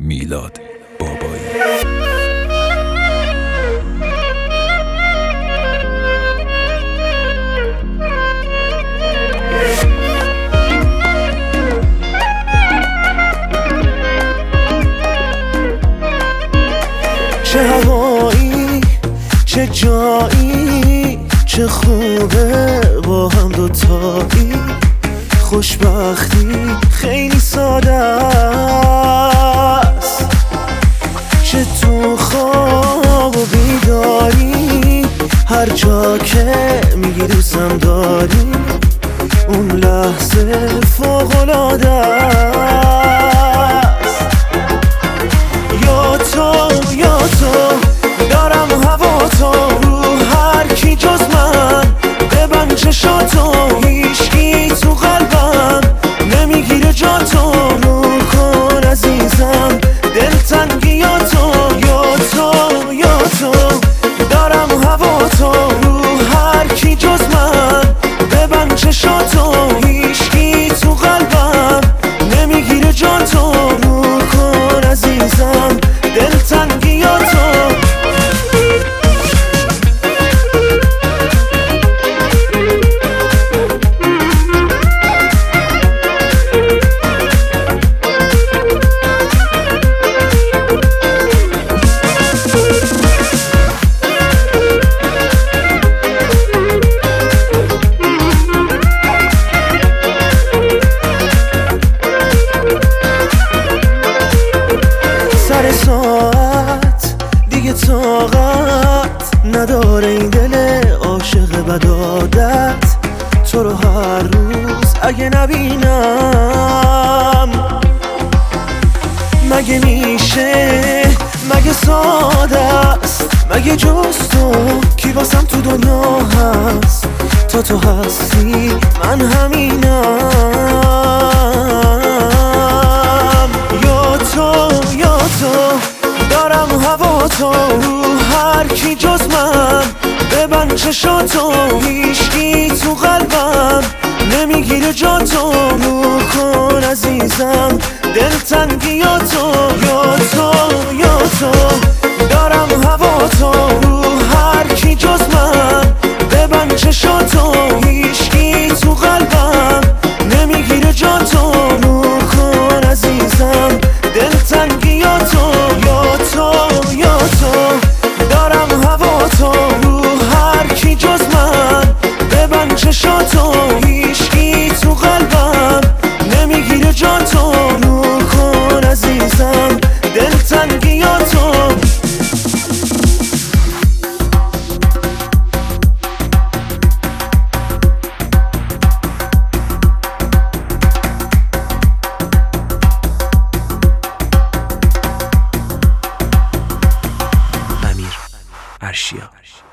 میلاد بابایی. چه هوایی، چه جایی، چه خوبه با هم دوتایی. خوشبختی خیلی ساده است، چه تو خواب و بیداری، هر جا که میگی دوستم داری، اون لحظه فوق‌العاده است. یا تو دارم هوا تو، رو هر کی جز من ببند چشاتو، هیچکی تو قلبم نمیگیره جا تو، رو کن عزیزم دلتنگیاتو. یا تو دارم هوا تو، رو هر کی جز من ببند چشاتو، هیچکی تو قلبم نمیگیره جا تو، رو کن عزیزم دلتنگیاتو. سر ساعت دیگه طاقت نداره این دل عاشق بد عادت، تو رو هر روز اگه نبینم مگه میشه، مگه ساده است، مگه جز تو کی واسم تو دنیا هست؟ تا تو هستی من همینم. یا تو دارم هوا تو، رو هر کی جز من ببند چشاتو، هیچکی تو قلبم نمیگیره جا تو، رو کن عزیزم دلتنگیاتو. یا تو دارم هوا تو، رو هر کی جز من ببند چشاتو، هیچکی تو قلبم نمیگیره جا تو، رو کن عزیزم دلتنگیاتو. یا تو دارم هوا تو، رو هر کی جز من ببند چشاتو، هیچکی تو قلبم نمیگیره جا تو، رو کن عزیزم دلتنگیاتو. امیر ارشیا.